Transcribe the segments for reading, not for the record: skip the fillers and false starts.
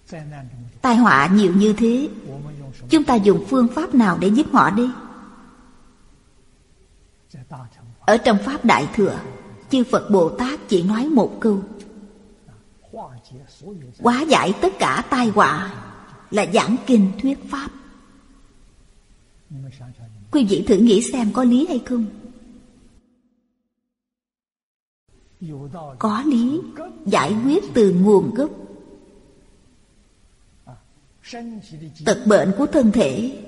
Tai họa nhiều như thế, chúng ta dùng phương pháp nào để giúp họ đi? Ở trong Pháp Đại Thừa, chư Phật Bồ Tát chỉ nói một câu: hóa giải tất cả tai họa là giảng kinh thuyết Pháp. Quý vị thử nghĩ xem có lý hay không? Có lý, giải quyết từ nguồn gốc. Tật bệnh của thân thể,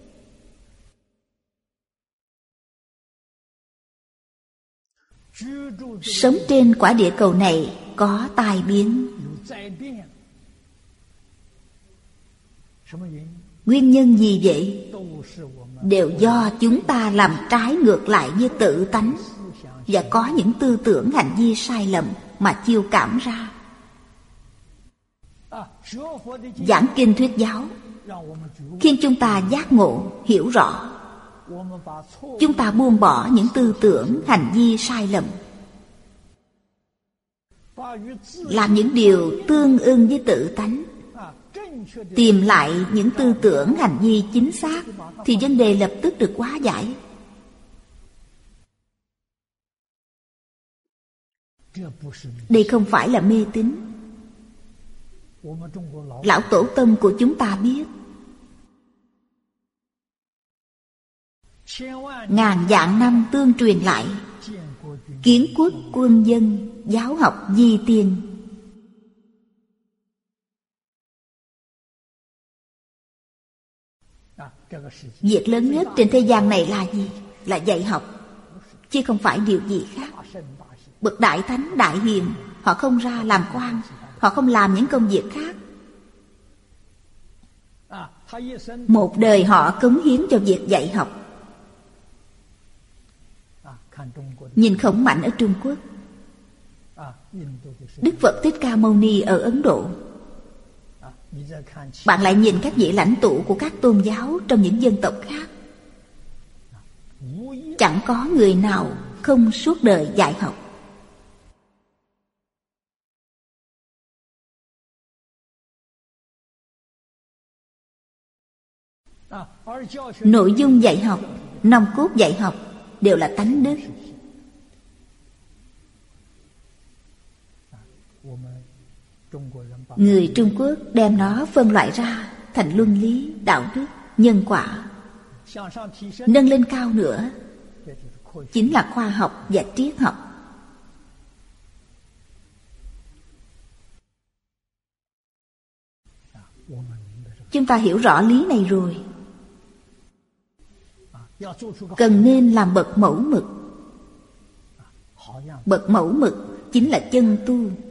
sống trên quả địa cầu này có tai biến. Nguyên nhân gì vậy? Đều do chúng ta làm trái ngược lại với tự tánh, và có những tư tưởng hành vi sai lầm mà chiêu cảm ra. Giảng kinh thuyết giáo khiến chúng ta giác ngộ, hiểu rõ. Chúng ta buông bỏ những tư tưởng hành vi sai lầm, làm những điều tương ưng với tự tánh, tìm lại những tư tưởng hành vi chính xác, thì vấn đề lập tức được hóa giải. Đây không phải là mê tín. Lão tổ tông của chúng ta biết, ngàn vạn năm tương truyền lại, kiến quốc quân dân, giáo học di tiên. Việc lớn nhất trên thế gian này là gì? Là dạy học, chứ không phải điều gì khác. Bậc đại thánh đại hiền, họ không ra làm quan, họ không làm những công việc khác. Một đời họ cống hiến cho việc dạy học. Nhìn Khổng Mạnh ở Trung Quốc, Đức Phật Thích Ca Mâu Ni ở Ấn Độ. Bạn lại nhìn các vị lãnh tụ của các tôn giáo trong những dân tộc khác, chẳng có người nào không suốt đời dạy học. Nội dung dạy học, nòng cốt dạy học đều là tánh đức. Người Trung Quốc đem nó phân loại ra thành luân lý, đạo đức, nhân quả. Nâng lên cao nữa chính là khoa học và triết học. Chúng ta hiểu rõ lý này rồi, cần nên làm bậc mẫu mực. Bậc mẫu mực chính là chân tu.